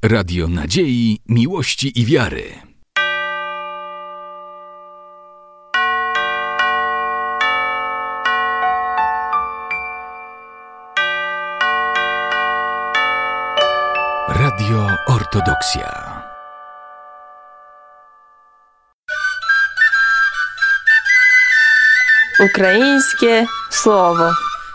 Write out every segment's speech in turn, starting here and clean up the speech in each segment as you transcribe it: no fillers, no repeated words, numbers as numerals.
Radio nadziei, miłości i wiary. Radio Ortodoksja. Українське слово.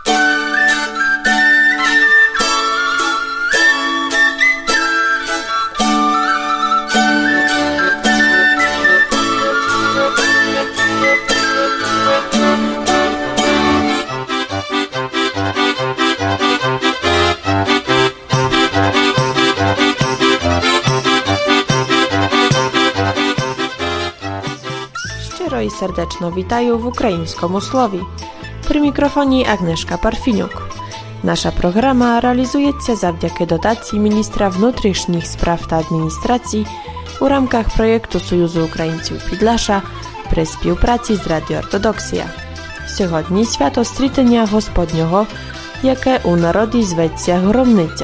Щиро і сердечно вітаю в українському слові. При мікрофоні Agnieszka Parfiniuk. Наша програма реалізується завдяки дотації міністра внутрішніх справ та адміністрації у рамках проєкту Союзу українців Підлаша при співпраці з Радіо Ортодоксія. Сьогодні свято Стрітення Господнього, яке у народі зветься Громниця.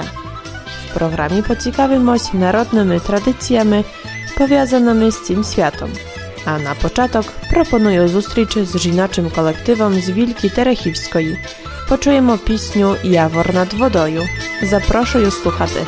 В програмі поцікавимось народними традиціями, пов'язаними з цим святом. А на початок пропоную зустріч з жіночим колективом з Вільки Терехівської. Почуємо пісню «Явор над водою». Запрошую слухати.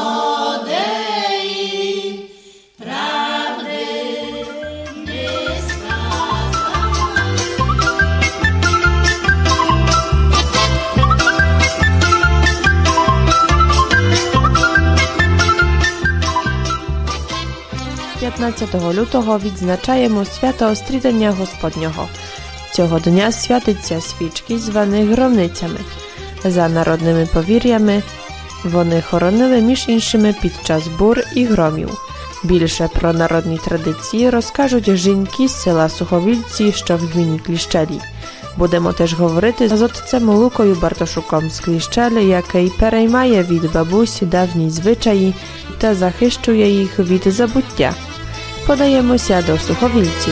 Правди не 15 lutого відзначаємо свято Стрітення Господнього. Цього дня святиться свічки, звані громницями. За народними повір'ями, вони хоронили між іншими під час бур і громів. Більше про народні традиції розкажуть жінки з села Суховільці, що в гміні Кліщелі. Будемо теж говорити з отцем Лукою Бартошуком з Кліщели, який переймає від бабусі давні звичаї та захищує їх від забуття. Подаємося до Суховільців.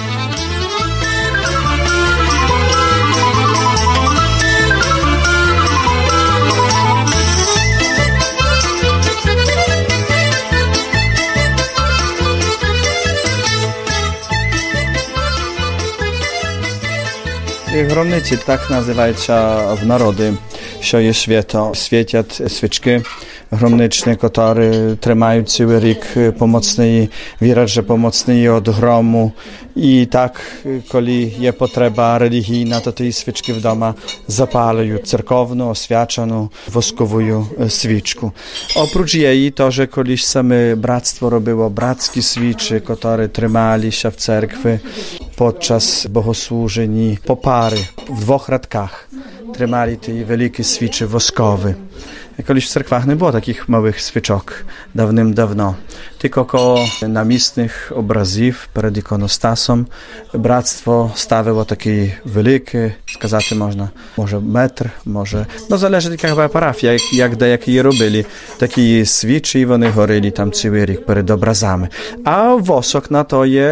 Громниці так називаються в народі, що є свято. Світять свічки громничні, які тримають цілий рік помocні, вірять, що помocні від грому. І так, коли є потреба релігійна, то ті свічки вдома запалюють церковну, освячену воскову свічку. Oprócz jej to, że kiedyś same bractwo robiło brackie свічі, które trzymali się w cerkwi podczas bogosłużeń i popary w dwóch radkach. Trzymali te wielkie свічі woskowe. Kiedyś w cerkwach nie było takich małych свічок dawnym-dawno. Tylko koło namiestnych obrazów przed ikonostasem bractwo stawiło takie wielkie, skazać można, może metr, może, no zależy jaka była parafia, jak jakie je robili. Takie свічі i one горели tam cały rok przed obrazami. A wosok na to je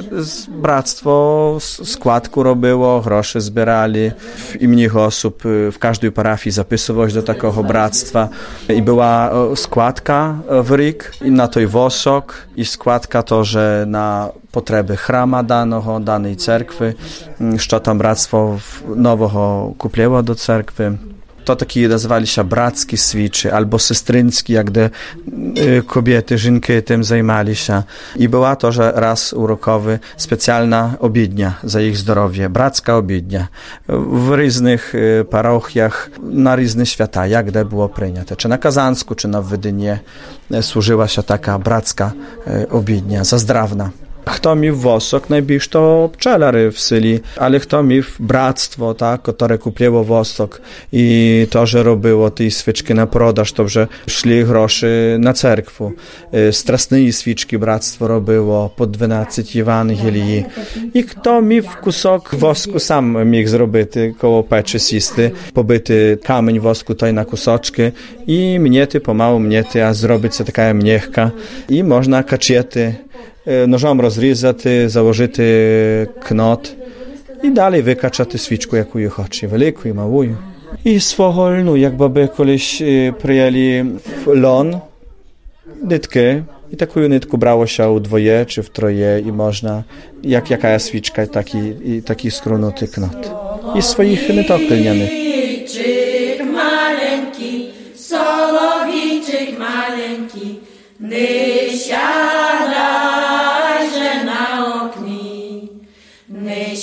bractwo składku robiło, grosze zbierali w imieniu osób, w każdej parafii zapisywało się do takiego bractwa i była składka w rok i na to i wosok i składka to, że na potrzeby chrama danej cerkwy, що tam bractwo nowego kupiło do cerkwy. To takie nazywali się brackie свічі albo sestrynski, jak gdy kobiety, żynki tym zajmali się. I była to, że raz urokowy specjalna obiednia za ich zdrowie, bracka obiednia w różnych parochiach na różne świata, jak gdy było przyjęte. Czy na Kazansku, czy na Wydynie służyła się taka bracka obiednia, zazdrawna. Kto mi w wosok, najbliż to pczelary w syli, ale kto mi w bractwo, tak, które kupiło wosok i to, że robiło te świeczki na prodaż, to, że szli groszy na cerkwu. Strasne świeczki bractwo robiło po 12 Ewangelii. I kto mi w kusok wosku sam mógł zrobić koło peczy sisty, pobyty kamień wosku tutaj na kusoczki i mniety, pomału mniety, a zrobić sobie taka mniechka i można kaczety nożem rozrізати, założyć knot i dalej wykaczać свічку, яку je хоче, велику і малу. І свого льну, як баби колись прияли лон, nitki, i taką nitku brało się u dwoje czy w troje i można, jak jaka świczka, taki skrunuty knot. I swoich nytok lnianych. Maleńki, solowiczyk maleńki, nie siadajże na okni, nie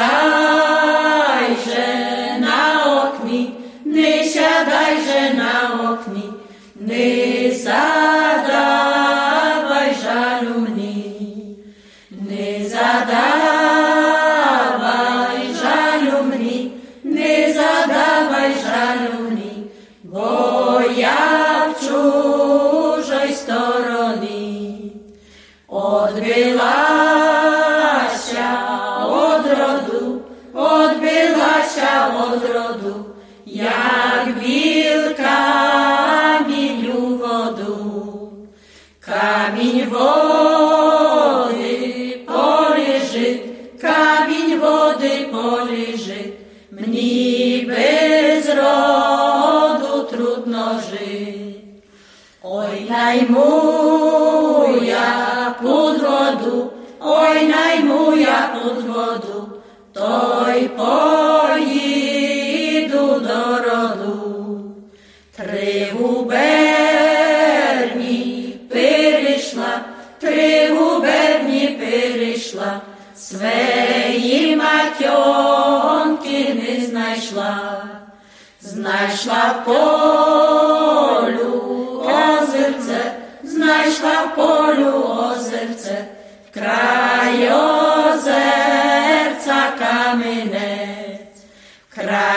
siadajże na okni, nie siadajże na okni, nie zadawaj żalu mnie, nie zadawaj żalu mnie, nie zadawaj żalu mnie, bo ja w чужой стороні odbyłaся od rodu, jak bil kamień u wodu. Kamień wody poleży, mnie bez rodu trudno żyć. Oj najmuja pod wodu, toj pojedu do rodu. Тригуберні перейшла, свої матьонки не знайшла. Знайшла в полю озерце,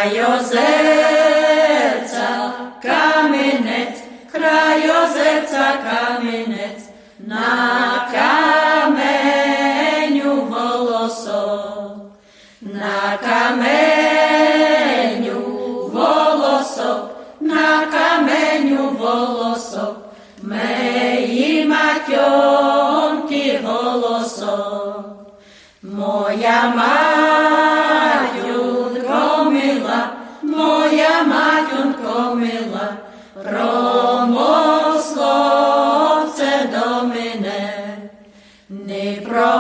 край озерця камінець, край озерця камінець, на каменю волосок, на каменю волосок, на каменю волосок, меї матьонки голосок. Моя матюнко мила, моя матюнко мила, промовслов це до мене. Не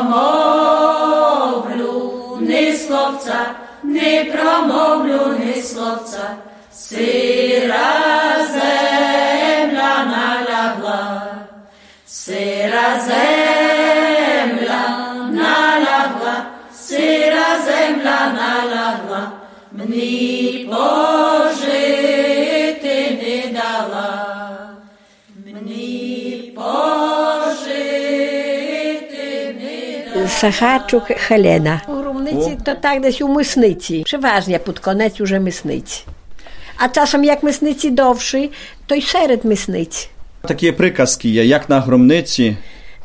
промовлю ні словця, не промовлю ні словця, сира земля налягла, сира земля налягла, сира земля налягла, мені пожити не дала, мені пожити не дала. Сахарчук Хелена. У Румниці то так десь у мисниці. Переважно під конець уже мисниці. А часом як мисниці довші, то й серед мисниць. Такі приказки є, як на громниці.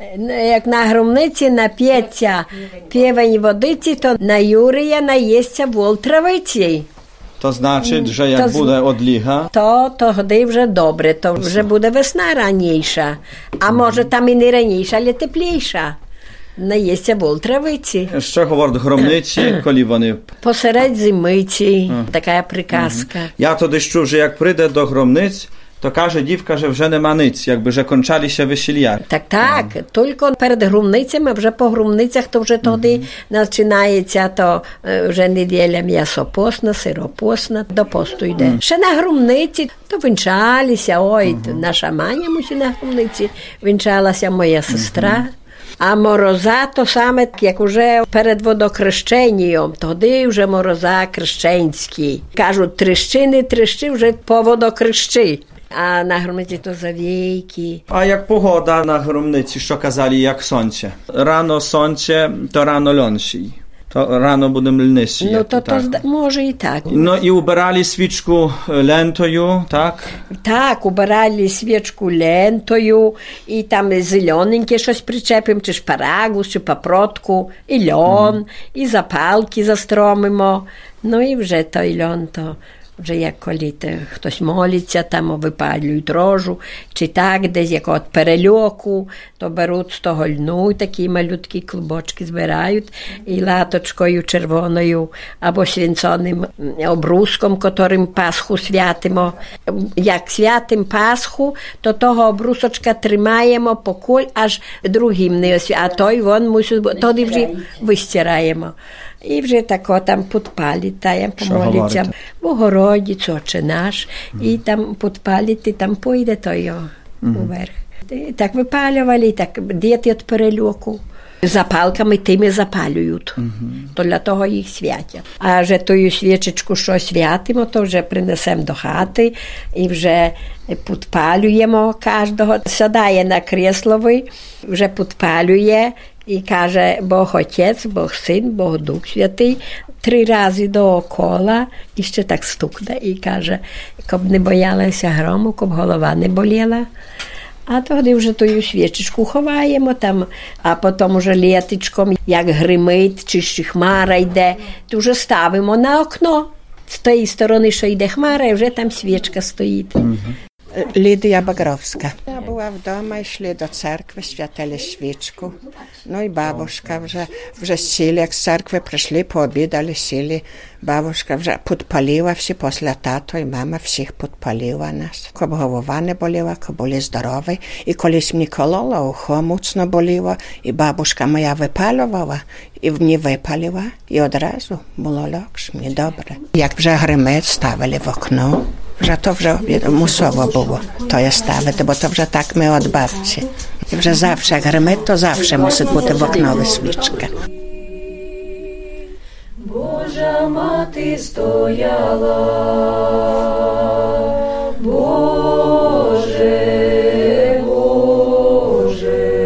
Як на громниці нап'ється півень водиці, то на Юрія наїсться вол травиці. То значить, що як буде одліга, То тоді вже добре, то вже буде весна раніша. А може там і не раніша, але тепліша. Наїсться вол травиці. Що говорять громниці, коли вони... Посеред зимиці, така приказка. Я тоді чув, що як прийде до громниць, то каже дівка, що вже нема ниць, якби вже кончалися весілля. Так, тільки перед громницями, вже по громницях, то вже тоді починається, то вже неділя м'ясопосна, сиропосна, до посту йде. Ще на громниці, то вінчалися, на Шаманямусі на громниці вінчалася моя сестра. А мороза то саме, як уже перед водокрещенням, тоді вже мороза крещенські. Кажуть, трещини, вже по водокрещі. А на громниці то завійки. А як погода на громниці, що казали, як сонце? Рано сонце, то рано льонші. То рано будемо льнисі. Ну, то може і так. Ну, і убирали свічку лентою, так? Так, убирали свічку лентою, і там зелененьке щось причепимо, чи шпарагус, чи папротку, і льон, і запалки застромимо. Ну, і вже той льон, то вже як коли хтось молиться, там випалюють рожу, чи так, десь як от перельоку, то беруть з того льну, такі малюткі клубочки збирають, і латочкою червоною, або свинцоним обруском, котрим Пасху святимо. Як святим Пасху, то того обрусочка тримаємо покуль, аж другим не освятимо, а той вон мусить, тоді вже вистираємо. І вже тако там підпалить, та я помолиться Богородицю, Отче наш, і там підпалить, і там пойде той уверх. І так випалювали, так діти від перельоку. Запалками тими запалюють, то для того їх святять. А вже тою свічечку, що святимо, то вже принесемо до хати і вже підпалюємо кожного. Сідає на кресловий, вже підпалює і каже Бог Отець, Бог Син, Бог Дух Святий, 3 рази доокола і ще так стукне і каже, щоб не боялася грому, щоб голова не боліла. А тоді вже тою свічечку ховаємо там, а потім уже літочком, як гримить, чи ще хмара йде, то вже ставимо на окно. З тієї сторони, що йде хмара, і вже там свічка стоїть. Лідія Багровська. Я була вдома, йшли до церкви, святили свічку. Ну і бабушка вже сіли, як з церкви прийшли, пообідали, сіли. Бабушка вже підпалила всі, після тато і мама всіх підпалила нас. Щоб голова не боліла, щоб були здорові. І колись мені колола, ухо міцно боліло, і бабушка моя випалювала, і мені випалила, і одразу було легше, мені добре. Як вже гримить, ставили в окно. Вже мусово було то я ставити, бо то вже так ми від бабці. І вже завжди, як гримить, то завжди мусить бути в окнові свічка. Божа мати стояла, Боже, Боже,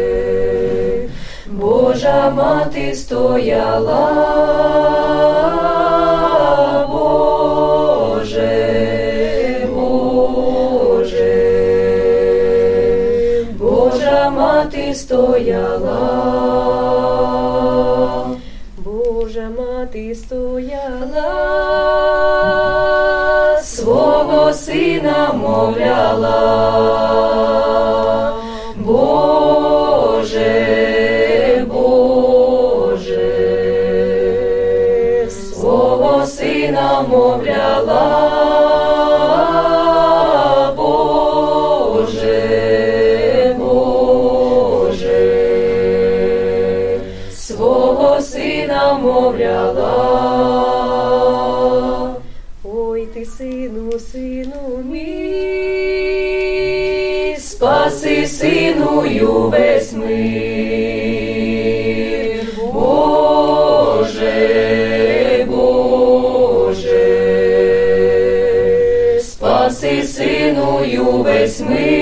Божа мати стояла, Боже. ти стояла, свого сина мовляла. Боже, Боже, свого сина мовляла. Боже, Боже, свого сина мовляла. Ой ти, сину, сину мій, спаси, синою, весь мир. Боже, Боже, спаси, синою, весь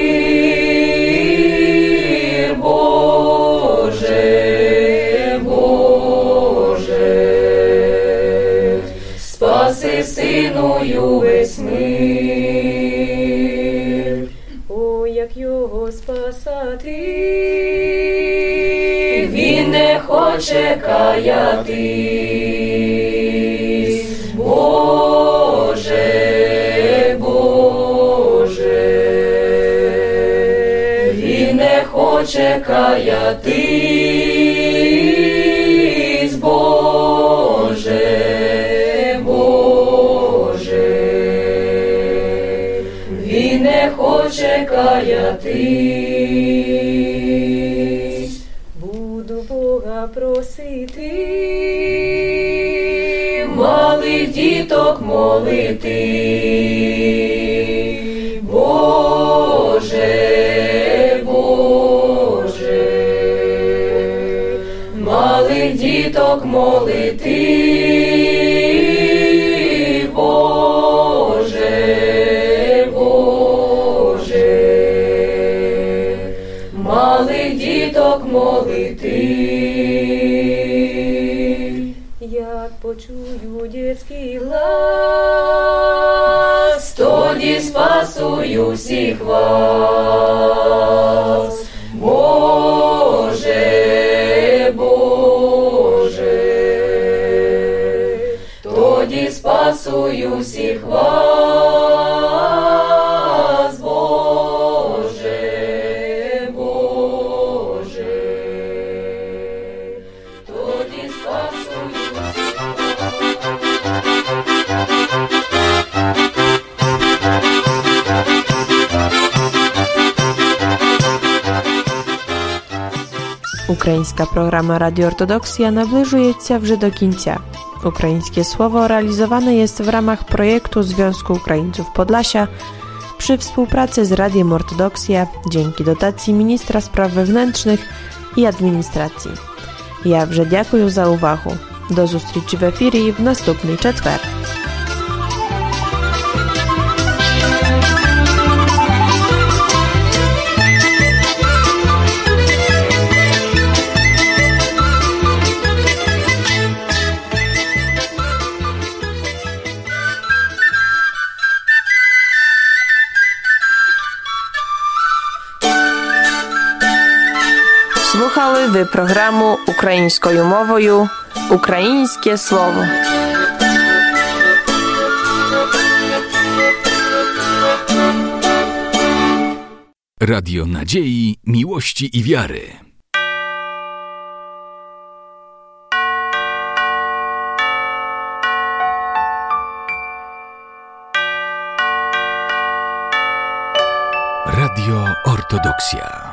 мир. Боже, Боже, спаси, синою, весь мир. Ой, як його спасати, він не хоче каятись. Боже, Боже, він не хоче каятись. Боже, Боже, він не хоче каятись. Буду Бога просити, малих діток молити. Боже, Боже, малих діток молити. Боже, Боже, малих діток молити. Як почую дітський глас, тоді спасую всіх вас. Боже, Боже, тоді спасую всіх вас. Боже, Боже, тоді спасую всіх Українська програма Радіо Ортодоксія наближується вже до кінця. Українskie Słowo realizowane jest w ramach projektu Związku Ukraińców Podlasia przy współpracy z Radiem Ortodoksja dzięki dotacji Ministra Spraw Wewnętrznych i Administracji. Ja вже дякую за увагу. До зустрічі в ефірі в наступний четвер. Слухали ви програму українською мовою «Українське слово». Radio Nadziei, Miłości i Wiary. Radio Ortodoksja.